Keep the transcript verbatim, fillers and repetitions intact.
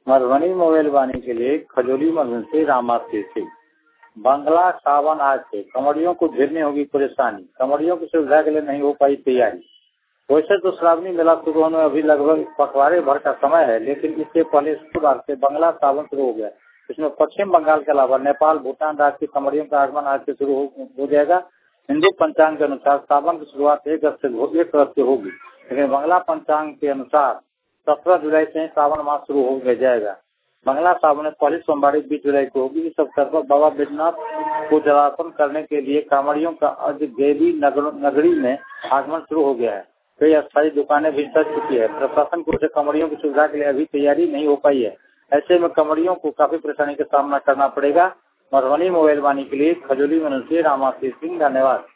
Madhubani mobile वाणी के लिए खजूरी मधुबन से रामाशीष सिंह। बंगला सावन आज से कमरियों को झेलनी होगी परेशानी, कमरियों की सुविधा के लिए नहीं हो पाई तैयारी। वैसे तो श्रावणी मेला शुरू होने में अभी लगभग पखवाड़े भर का समय है, लेकिन इससे पहले शुक्रवार से बंगला सावन शुरू हो गया। इसमें पश्चिम बंगाल के अलावा नेपाल, भूटान राज्य की कमरियों का आगमन आज से शुरू हो जाएगा। हिंदू पंचांग के अनुसार सावन की शुरुआत एक अगस्त से एक अगस्त से होगी, लेकिन बंगला पंचांग के अनुसार सत्रह जुलाई से सावन मास शुरू हो जाएगा। बंगला सावन पहली सोमवार बीस जुलाई को होगी। इस अवसर पर बाबा बैजनाथ को जलार्पण करने के लिए कांवड़ियों का आज देवी नगरी में आगमन शुरू हो गया है। कई अस्थायी दुकानें भी सज चुकी है। प्रशासन की ओर से कांवड़ियों की सुविधा के लिए अभी तैयारी नहीं हो पाई है। ऐसे में कांवड़ियों को काफी परेशानी का सामना करना पड़ेगा। मधुबनी मोबाइल वाणी के लिए खजूरी मनुष्य रामाशीष सिंह। धन्यवाद।